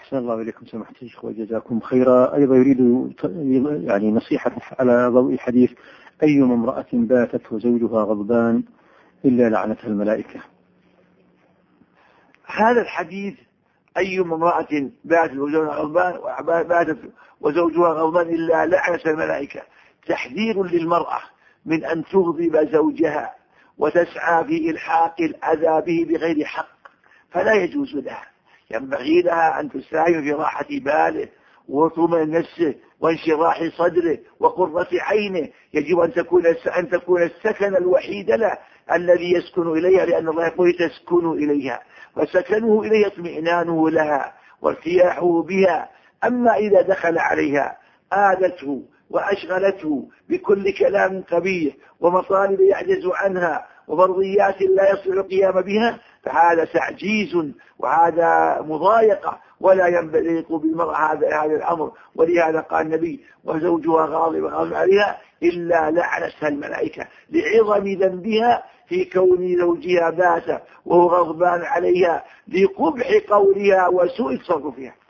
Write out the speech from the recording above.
أحسن الله إليكم سماحة الشيخ وجزاكم خيرا. أيضا يريد يعني نصيحة على ضوء حديث أيما امرأة باتت وزوجها غضبان إلا لعنتها الملائكة. هذا الحديث أيما امرأة باتت وزوجها غضبان إلا لعنتها الملائكة تحذير للمرأة من أن تغضب زوجها وتسعى في إلحاق الأذى به بغير حق، فلا يجوز لها. ينبغي لها أن تساهم في راحة باله وطمأنينة نفسه وانشراح صدره وقرة عينه. يجب أن تكون السكن الوحيد له الذي يسكن إليها، لأن الله يقول تسكنوا إليها، وسكنه إليه اطمئنانه لها وارتياحه بها. أما إذا دخل عليها آذته وأشغلته بكل كلام قبيح ومطالب يعجز عنها وفرضيات لا يصل القيام بها، فهذا تعجيز وهذا مضايقة ولا ينبغي بالمرأة هذا الأمر. ولهذا قال النبي وزوجها غاضب عليها إلا لعنتها الملائكة، لعظم ذنبها في كون زوجها بات وهو غضبان عليها، لقبح قولها وسوء تصرفها.